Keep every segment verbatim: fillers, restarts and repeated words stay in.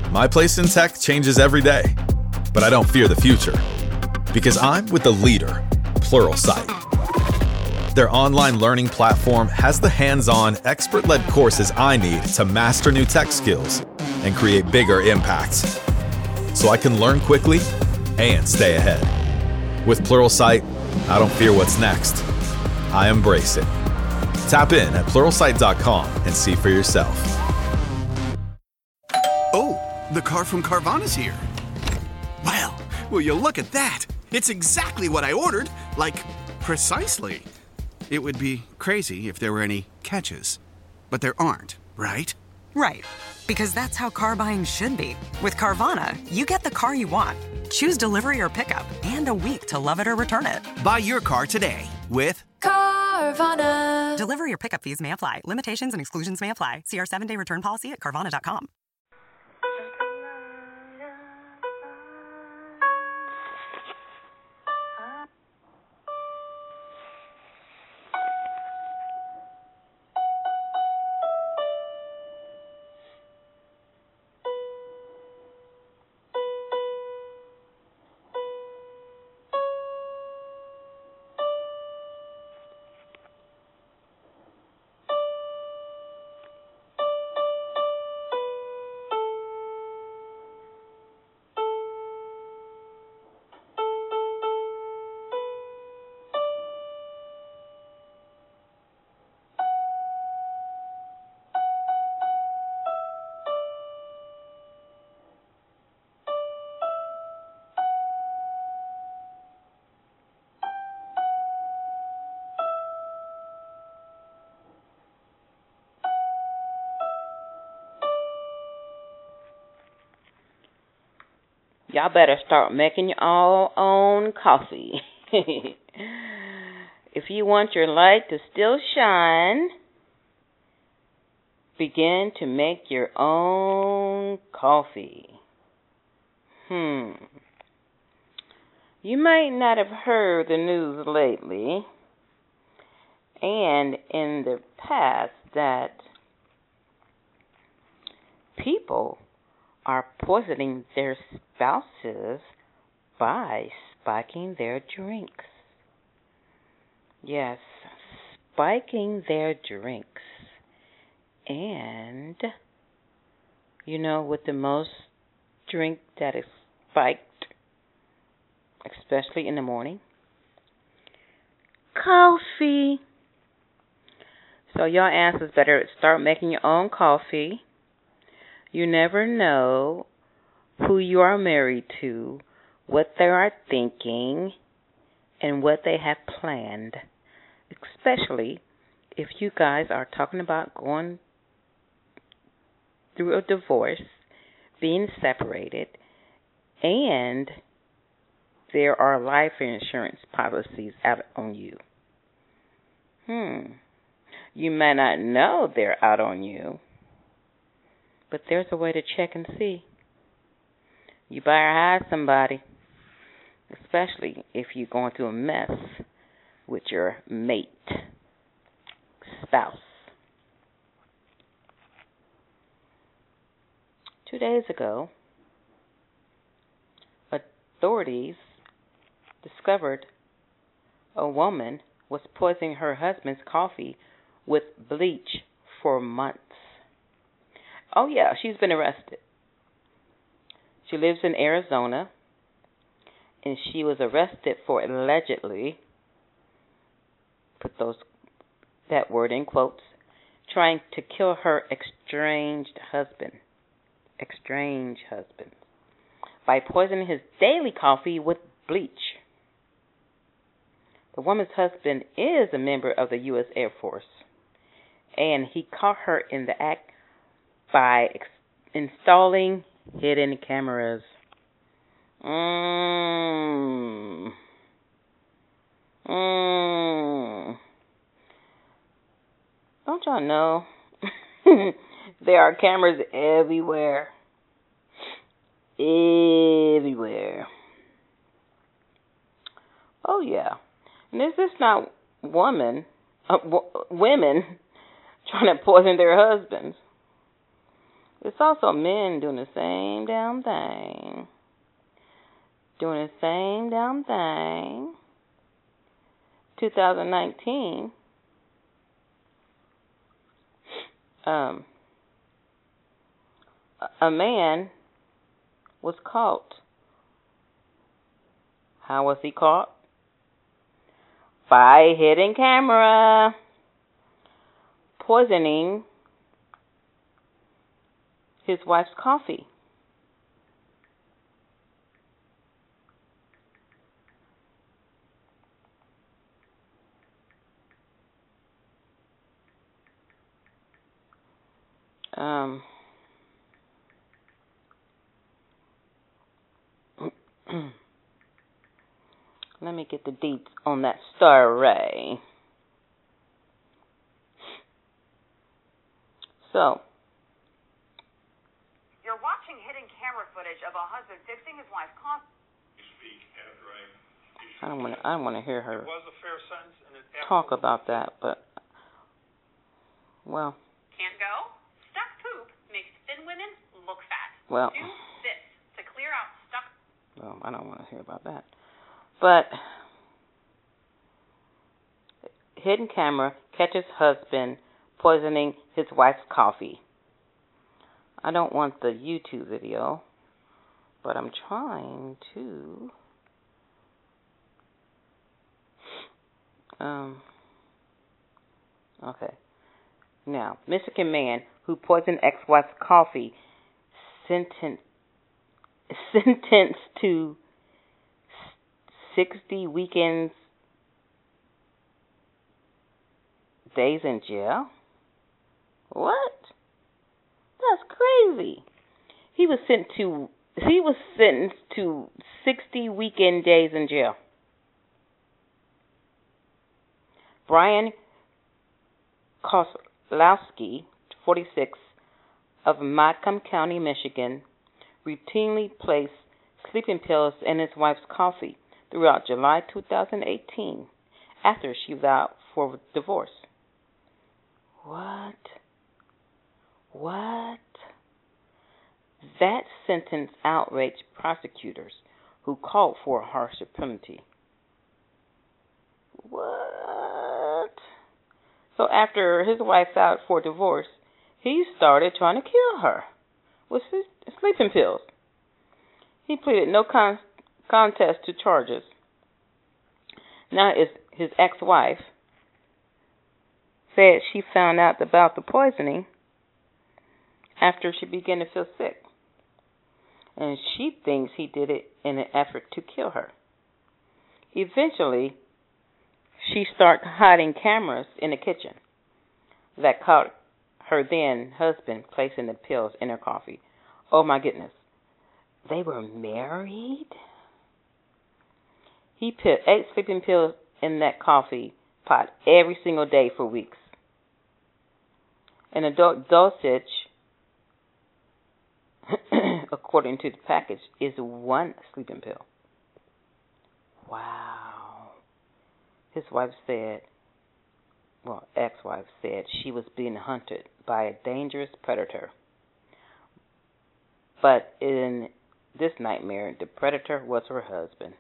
My place in tech changes every day, but I don't fear the future because I'm with the leader, Pluralsight. Their online learning platform has the hands-on, expert-led courses I need to master new tech skills and create bigger impacts, so I can learn quickly and stay ahead. With Pluralsight, I don't fear what's next. I embrace it. Tap in at pluralsight dot com and see for yourself. Oh, the car from Carvana's here. Well, will you look at that? It's exactly what I ordered, like, precisely. It would be crazy if there were any catches, but there aren't, right? Right, because that's how car buying should be. With Carvana, you get the car you want. Choose delivery or pickup, and a week to love it or return it. Buy your car today with Carvana. Delivery or pickup fees may apply. Limitations and exclusions may apply. See our seven-day return policy at Carvana dot com. Y'all better start making your all own coffee. If you want your light to still shine, begin to make your own coffee. Hmm. You might not have heard the news lately and in the past that people are poisoning their spouses by spiking their drinks. Yes, spiking their drinks. And, you know, with the most drink that is spiked, especially in the morning, coffee. So your answers better start making your own coffee. You never know who you are married to, what they are thinking, and what they have planned, especially if you guys are talking about going through a divorce, being separated, and there are life insurance policies out on you. Hmm. You may not know they're out on you, but there's a way to check and see. You better hide somebody, especially if you're going through a mess with your mate, spouse. Two days ago, authorities discovered a woman was poisoning her husband's coffee with bleach for months. Oh, yeah, she's been arrested. She lives in Arizona, and she was arrested for allegedly, put those that word in quotes, trying to kill her estranged husband, estranged husband, by poisoning his daily coffee with bleach. The woman's husband is a member of the U S Air Force, and he caught her in the act by ex- installing hidden cameras. Mmm. Mmm. Don't y'all know? There are cameras everywhere. Everywhere. Oh, yeah. And is this not woman, uh, w- women trying to poison their husbands? It's also men doing the same damn thing. Doing the same damn thing. twenty nineteen, um, a man was caught. How was he caught? By a hidden camera poisoning his wife's coffee. Um, let me get the deets on that story. So, you're watching hidden camera footage of a husband fixing his wife's coffee. I don't want to. I don't want to hear her was a fair sentence, and it talk about that, but well. Can't go. Stuck poop makes thin women look fat. Well. Do this to clear out stuck. Well, I don't want to hear about that. But hidden camera catches husband poisoning his wife's coffee. I don't want the YouTube video, but I'm trying to. Um. Okay. Now, Michigan man who poisoned ex-wife's coffee sentenced sentenced to sixty weekends days in jail. What? That's crazy. He was sent to he was sentenced to sixty weekend days in jail. Brian Kozlowski, forty-six, of Macomb County, Michigan, routinely placed sleeping pills in his wife's coffee throughout July two thousand eighteen after she vowed for divorce. What? What? That sentence outraged prosecutors who called for a harsher penalty. What? So after his wife filed for divorce, he started trying to kill her with his sleeping pills. He pleaded no con- contest to charges. Now his, his ex-wife said she found out about the poisoning after she began to feel sick. And she thinks he did it in an effort to kill her. Eventually, she started hiding cameras in the kitchen that caught her then husband placing the pills in her coffee. Oh my goodness. They were married? He put eight sleeping pills in that coffee pot every single day for weeks. And the dosage, according to the package, is one sleeping pill. Wow. His wife said, well, ex-wife said she was being hunted by a dangerous predator. But in this nightmare, the predator was her husband.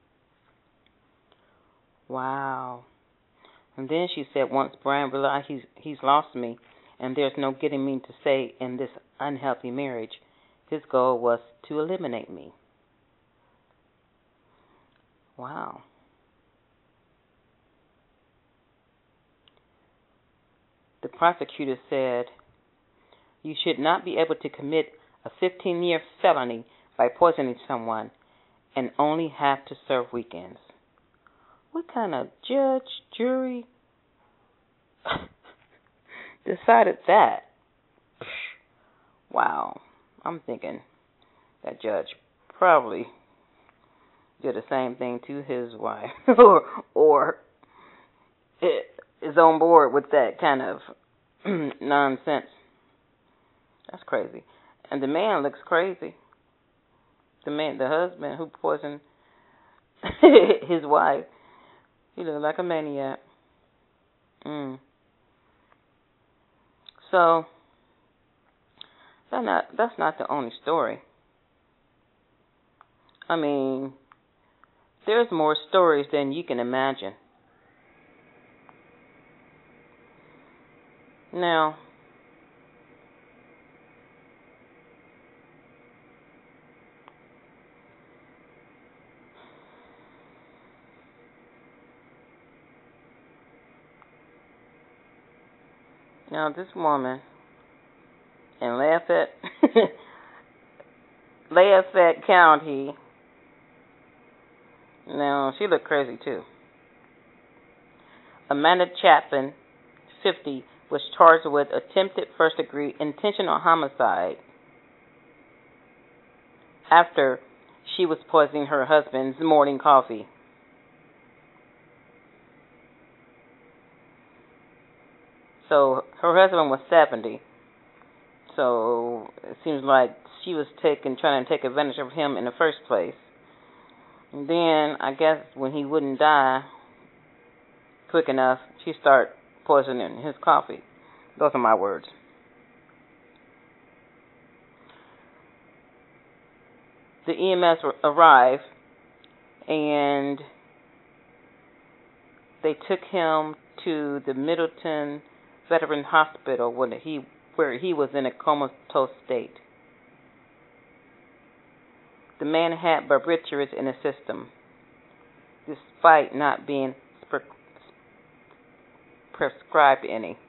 Wow. And then she said, once Brian realized he's, he's lost me and there's no getting me to stay in this unhealthy marriage, his goal was to eliminate me. Wow. The prosecutor said, you should not be able to commit a fifteen-year felony by poisoning someone and only have to serve weekends. What kind of judge, jury decided that? Wow. I'm thinking that judge probably did the same thing to his wife or, or is on board with that kind of nonsense. That's crazy. And the man looks crazy. The man, the husband who poisoned his wife, he looked like a maniac. Mm. So, That's not, that's not the only story. I mean, there's more stories than you can imagine. Now, now this woman in Lafayette, Lafayette County, now she looked crazy too. Amanda Chapman, fifty, was charged with attempted first-degree intentional homicide after she was poisoning her husband's morning coffee. So her husband was seventy. So it seems like she was taking, trying to take advantage of him in the first place. And then I guess when he wouldn't die quick enough, she started poisoning his coffee. Those are my words. The E M S arrived and they took him to the Middleton Veteran Hospital when he where he was in a comatose state. The man had barbiturates in his system, despite not being pre- prescribed any.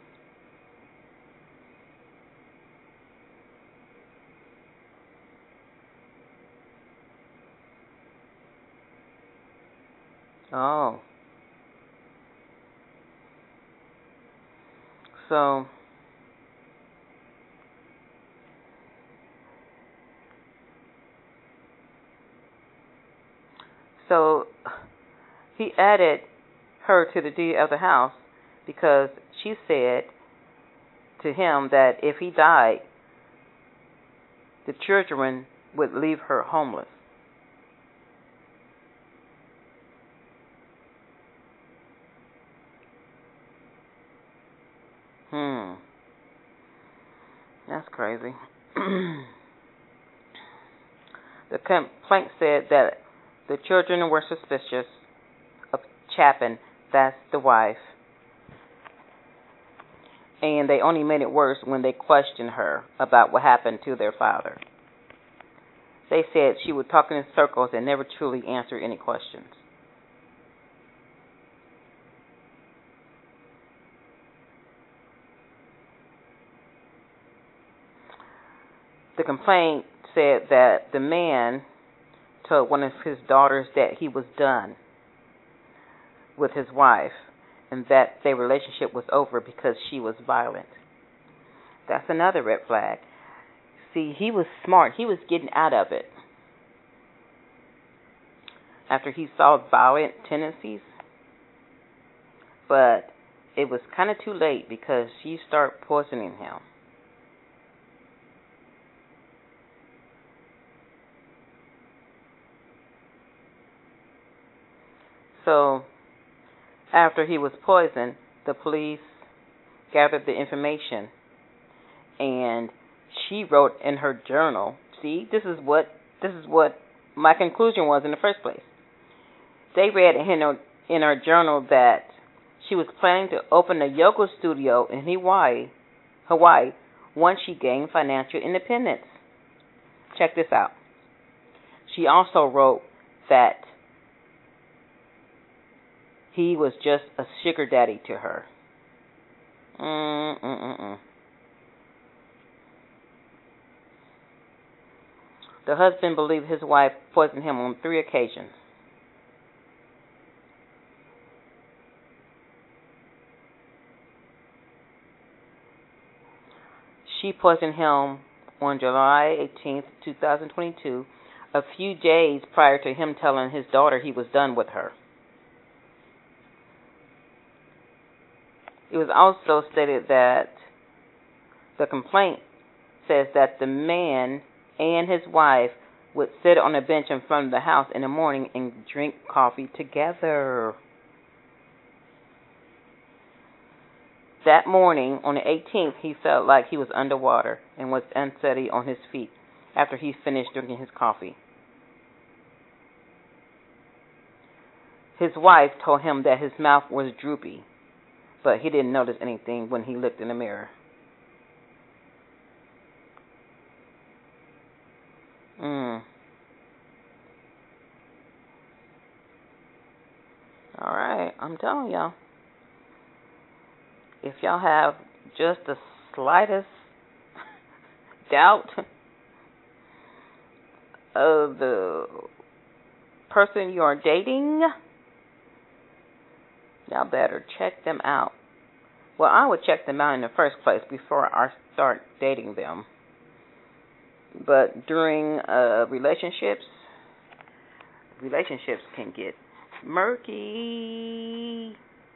Oh. So, so he added her to the deed of the house because she said to him that if he died, the children would leave her homeless. Hmm. That's crazy. The complaint said that the children were suspicious of Chapman, that's the wife, and they only made it worse when they questioned her about what happened to their father. They said she would talk in circles and never truly answer any questions. The complaint said that the man told one of his daughters that he was done with his wife and that their relationship was over because she was violent. That's another red flag. See, he was smart. He was getting out of it. After he saw violent tendencies, but it was kind of too late because she started poisoning him. So, after he was poisoned, the police gathered the information, and she wrote in her journal. See, this is what this is what my conclusion was in the first place. They read in her in her journal that she was planning to open a yoga studio in Hawaii, Hawaii, once she gained financial independence. Check this out. She also wrote that he was just a sugar daddy to her. Mm-mm-mm-mm. The husband believed his wife poisoned him on three occasions. She poisoned him on July eighteenth, twenty twenty-two, a few days prior to him telling his daughter he was done with her. It was also stated that the complaint says that the man and his wife would sit on a bench in front of the house in the morning and drink coffee together. That morning, on the eighteenth, he felt like he was underwater and was unsteady on his feet after he finished drinking his coffee. His wife told him that his mouth was droopy, but he didn't notice anything when he looked in the mirror. Mm. All right, I'm telling y'all. If y'all have just the slightest doubt of the person you are dating, y'all better check them out. Well, I would check them out in the first place before I start dating them. But during uh, relationships, relationships can get murky.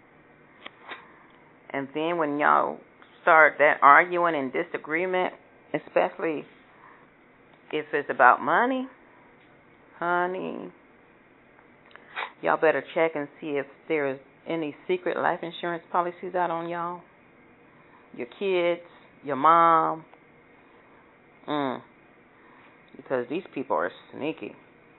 And then when y'all start that arguing and disagreement, especially if it's about money, honey, y'all better check and see if there is any secret life insurance policies out on y'all. Your kids, your mom. Mm. Because these people are sneaky.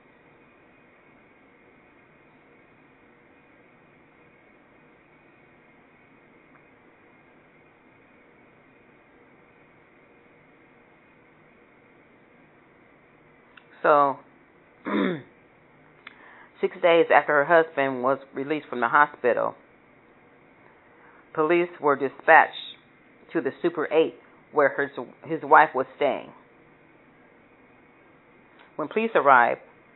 So, six days after her husband was released from the hospital, police were dispatched to the Super eight where her, his wife was staying. When police arrived,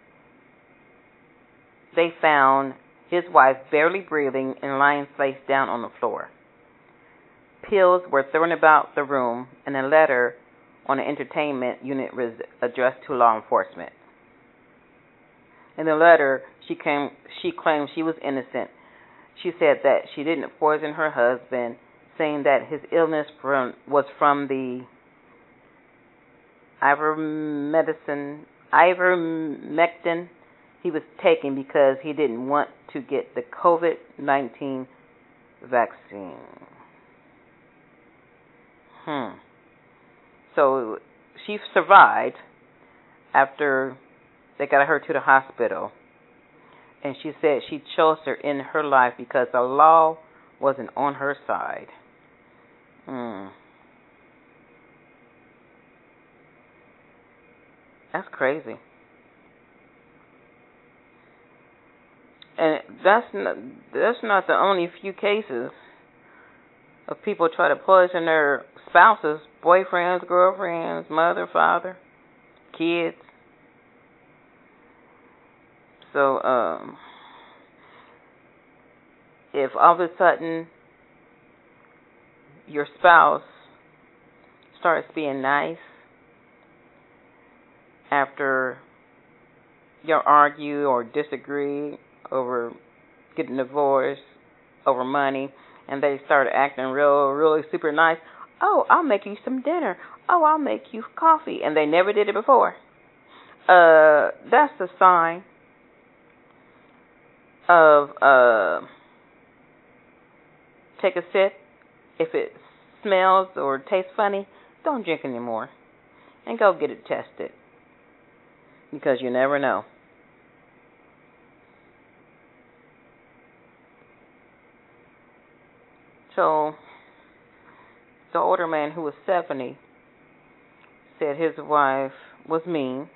they found his wife barely breathing and lying face down on the floor. Pills were thrown about the room, and a letter on the entertainment unit was addressed to law enforcement. In the letter, she came, she claimed she was innocent. She said that she didn't poison her husband, saying that his illness from, was from the ivermectin, ivermectin he was taking because he didn't want to get the COVID nineteen vaccine. Hmm. So she survived after they got her to the hospital. And she said she chose her in her life because the law wasn't on her side. Hmm. That's crazy. And that's not, that's not the only few cases of people try to poison their spouses, boyfriends, girlfriends, mother, father, kids. So, um, if all of a sudden your spouse starts being nice after you argue or disagree over getting divorced over money, and they start acting real, really super nice. Oh, I'll make you some dinner. Oh, I'll make you coffee. And they never did it before. Uh, that's a sign of, uh, take a sip. If it smells or tastes funny, don't drink anymore. And go get it tested. Because you never know. So, the older man who was seventy said his wife was mean.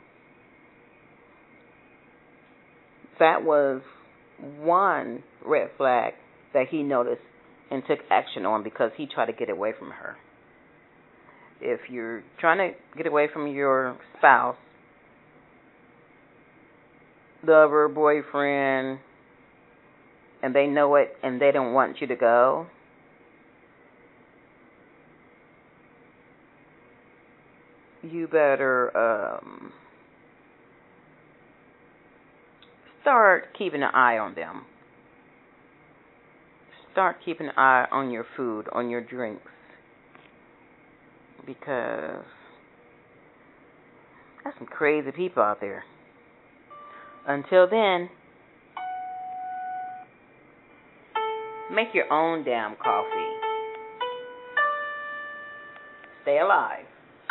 That was one red flag that he noticed and took action on because he tried to get away from her. If you're trying to get away from your spouse, lover, boyfriend, and they know it and they don't want you to go, you better um, start keeping an eye on them. Start keeping an eye on your food, on your drinks. Because there's some crazy people out there. Until then, make your own damn coffee. Stay alive.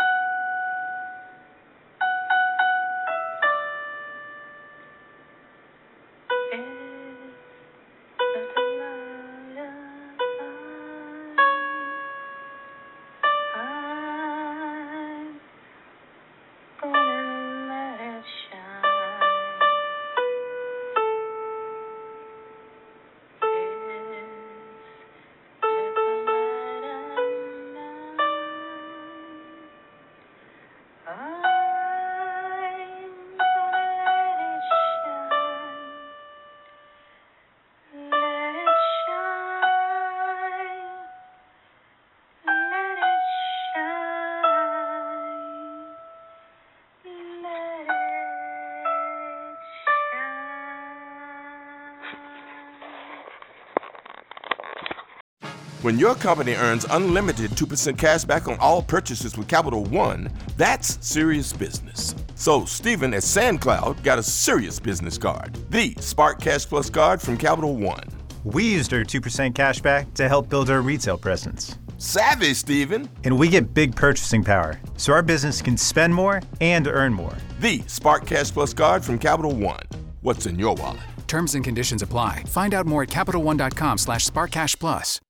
When your company earns unlimited two percent cash back on all purchases with Capital One, that's serious business. So Stephen at SandCloud got a serious business card, the Spark Cash Plus card from Capital One. We used our two percent cash back to help build our retail presence. Savvy, Stephen. And we get big purchasing power, so our business can spend more and earn more. The Spark Cash Plus card from Capital One. What's in your wallet? Terms and conditions apply. Find out more at CapitalOne.com slash SparkCashPlus.